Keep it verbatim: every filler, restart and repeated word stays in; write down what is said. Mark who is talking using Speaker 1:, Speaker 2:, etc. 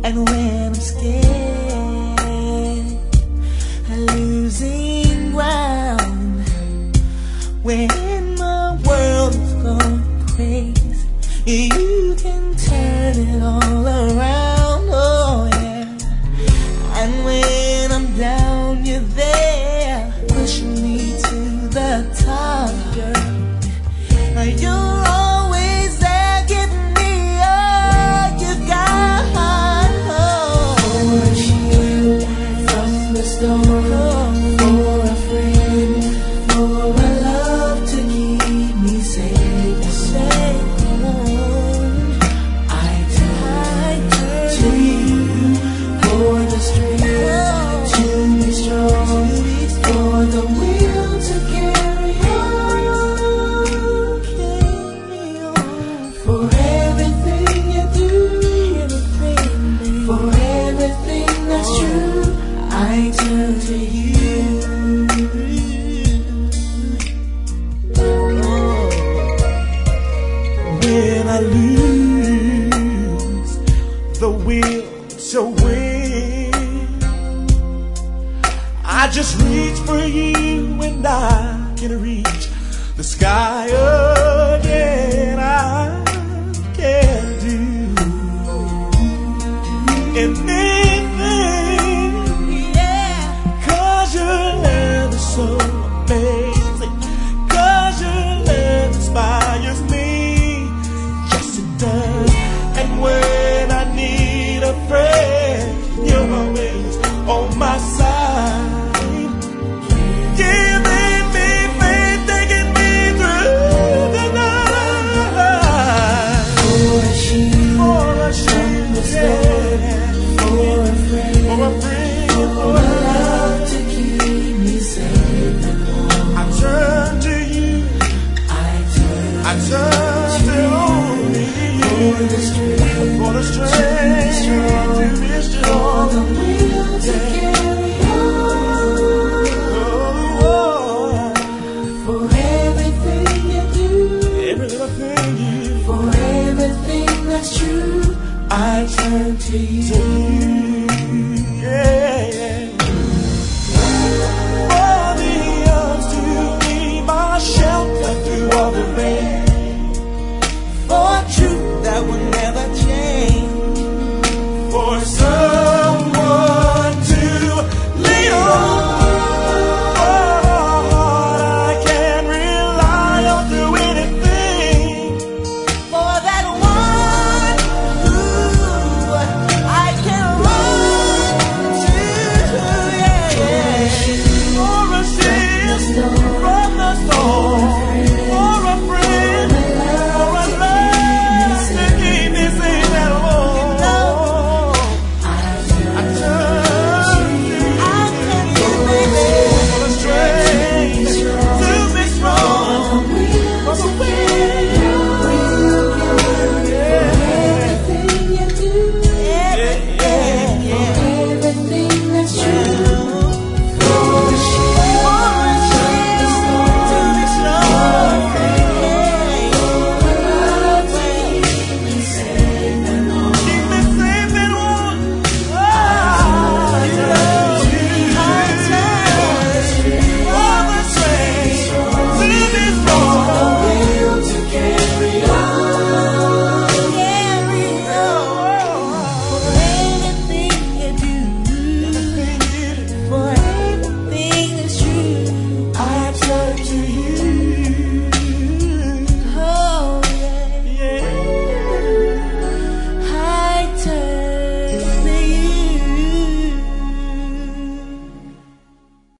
Speaker 1: And when I'm scared, losing ground, when my world is going crazy, you can turn it all around, oh yeah. And when I'm down, you're there, pushing me to the top, girl. You're always there, giving me all you got. For a shield from the storm, for a friend, for a love to keep me safe, safe. I turn to you for the strength to be strong, for the will to carry on, for everything you do, for everything that's true. I turn to you. When I lose the will to win, I just reach for you and I can reach the sky again. I can do anything, yeah, 'cause your love is so amazing, 'cause your love inspires me. Yes, it does. And when I need a friend, you're always on my side, giving me faith, taking me through the night. For a shield, for a shield, yeah. For a friend, for a friend, for a love to keep me safe and warm. I turn to you, I turn, I turn to only you. For the strength, for the strength to be strong, to be strong, for the will to carry on. Oh, for everything you do, every little thing you, for everything that's true, I turn to you.